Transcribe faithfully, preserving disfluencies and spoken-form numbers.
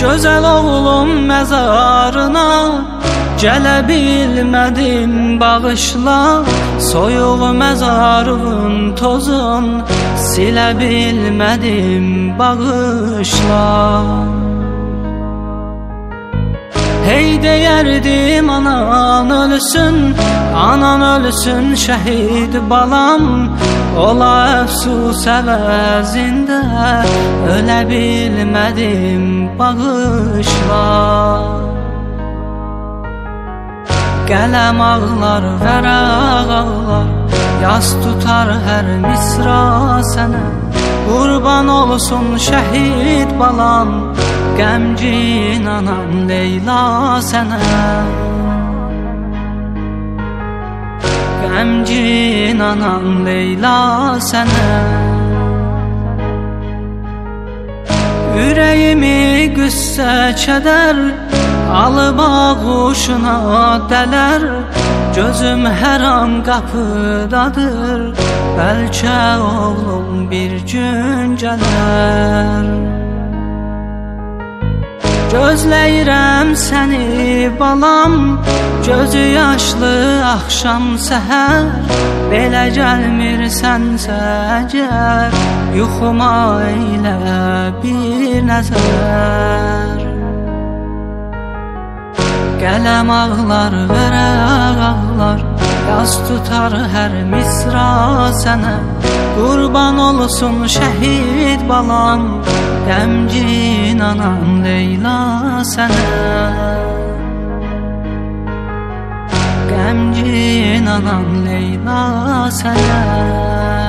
Gözəl oğlum məzarına gələ bilmədim, bağışla. Soyuq məzarın tozun silə bilmədim, bağışla. Hey deyərdim anan ölsün, anan ölsün şəhid balam. Ola əfsus əvəzində ölə bilmədim, bağışla. Qələm ağlar, vərəq ağlar, yas tutar hər misra sənə. Qurban olsun şəhid balam, qəmgin anam Leyla sənə. Qəmgin anam Leyla sənə. Ürəyimi qüssə kədər alıb ağuşuna dələr. Gözüm hər an qapıdadır, bəlkə oğlum bir gün gələr. Gözləyirəm səni balam, gözü yaşlı axşam səhər. Belə gəlmirsənsə əgər, yuxuma eylə bir nəzər. Qələm ağlar, vərəq ağlar, yaz tutar hər misra sənə. Qurban olsun şəhid balam, qəmgin anam Leyla sənə. Qəmgin anam Leyla sənə.